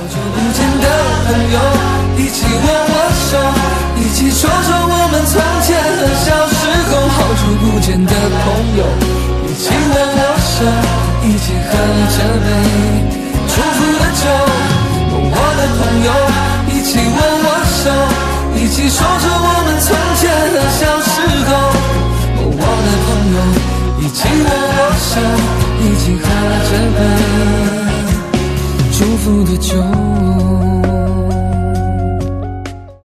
久不见的朋友，一起握握手，一起说说我们从前的小时候。好久不见的朋友，一起握握手，一起喝着杯祝福的酒。我的朋友，一起握握手，一起说说我们从前的小时候。我的朋友，一起握握手，一起喝着杯祝福的酒。